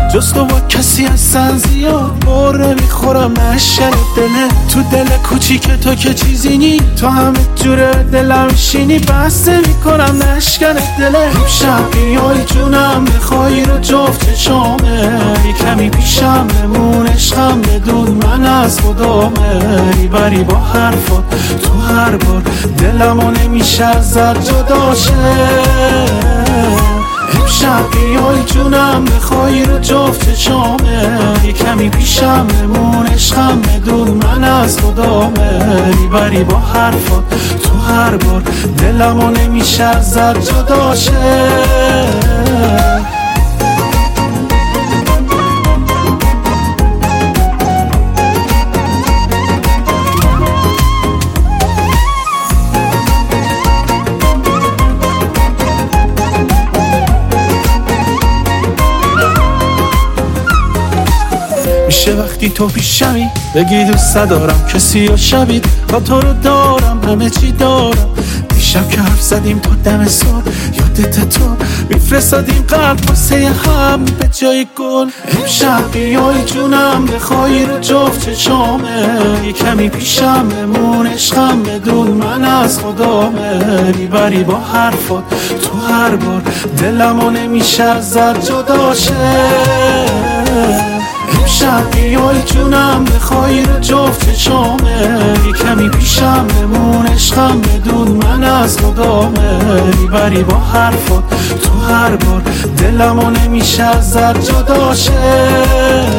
جز تو با کسی هستن زیاد بره میخورم نشن دله تو دل کوچیک تو که چیزی نی تو همه جوره دلم شینی بسته میکنم نشکن دله شب بیای جونم بخوای رو جفت چشامه کمی پیشم بمون عشقم بدون من از خدامه بری با حرفات تو هر بار دلمو نمیشه ازت جدا شه امشب بیای جونم بخوای رو جفت چشامه کمی پیشم بمون عشقم بدون من از خدامه بری با حرفات تو هر بار دلمو نمیشه ازت جدا شه میشه وقتی تو پیشمی بگی دوست دارم کسی رو شبید با تو رو دارم همه چی دارم دیشب که حرف زدیم تا دم صبح یادت تو میفرستادیم قلب واسه هم به جای گل امشب بیای جونم بخوای رو جفت چشامه کمی پیشم بمون عشقم بدون من از خدامه بری با حرفات تو هر بار دلمو نمیشه ازت جدا شه امشب بیای جونم بخوای رو جفت چشامه کمی پیشم بمون عشقم بدون من از خدامه بری با حرفات تو هر بار دلمو نمیشه ازت جدا شه